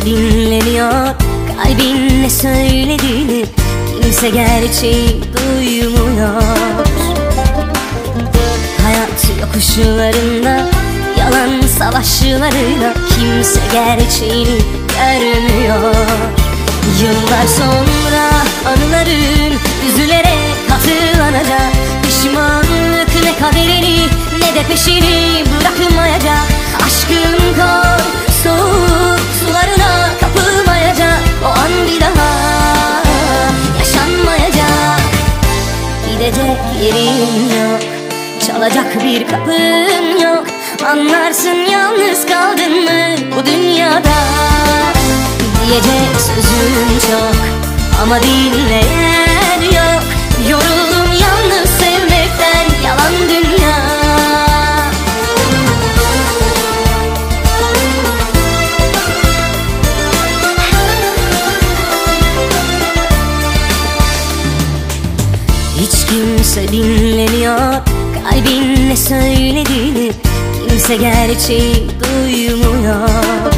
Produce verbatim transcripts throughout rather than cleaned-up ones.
dinlemiyor kalbin ne söylediğini, kimse gerçeği duymuyor. Hayat yokuşlarında, yalan savaşlarıyla kimse gerçeğini görmüyor. Yıllar sonra anıların üzülerek hatırlanacak. Pişmanlık ne kaderini ne de peşini bırakmayacak. Aşkın kor soğuk sularına kapılmayacak. O an bir daha yaşanmayacak. Gidecek yerin yok, çalacak bir kapın yok. Anlarsın yalnız kaldın mı bu dünyada. Diyecek sözün çok ama dinleyen yok. Yoruldum yalnız sevmekten, yalan dünya. Hiç kimse dinlemiyor kalbin ne söylediğini, kimse gerçeği duymuyor.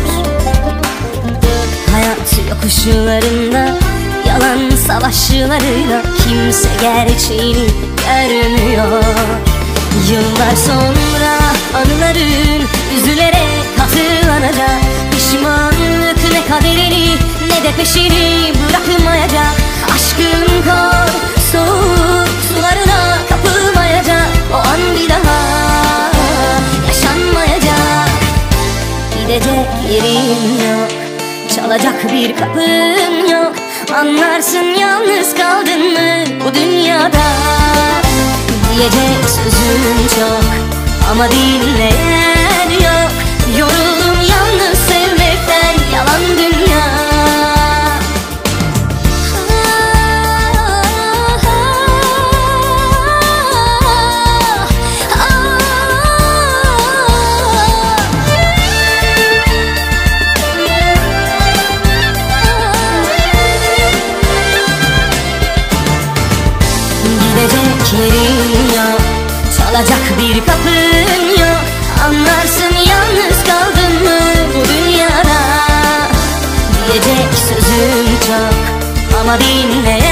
Hayat yokuşlarında, yalan savaşlarıyla kimse gerçeğini görmüyor. Yıllar sonra anıların üzülerek hatırlanacak. Pişmanlık ne kaderini ne de peşini bırakmayacak. Aşkın kor soğuk sularına kapılmayacak. O an bir daha yaşanmayacak. Gidecek yerin yok, çalacak bir kapın yok. Anlarsın yalnız kaldın mı bu dünyada. Diyecek sözün çok ama dinleyen yok. Yoruldum yalnız sevmekten, yalan dünya. Gidecek yerin yok, çalacak bir kapın yok. Anlarsın yalnız kaldın mı bu dünyada. Diyecek sözüm çok ama dinle.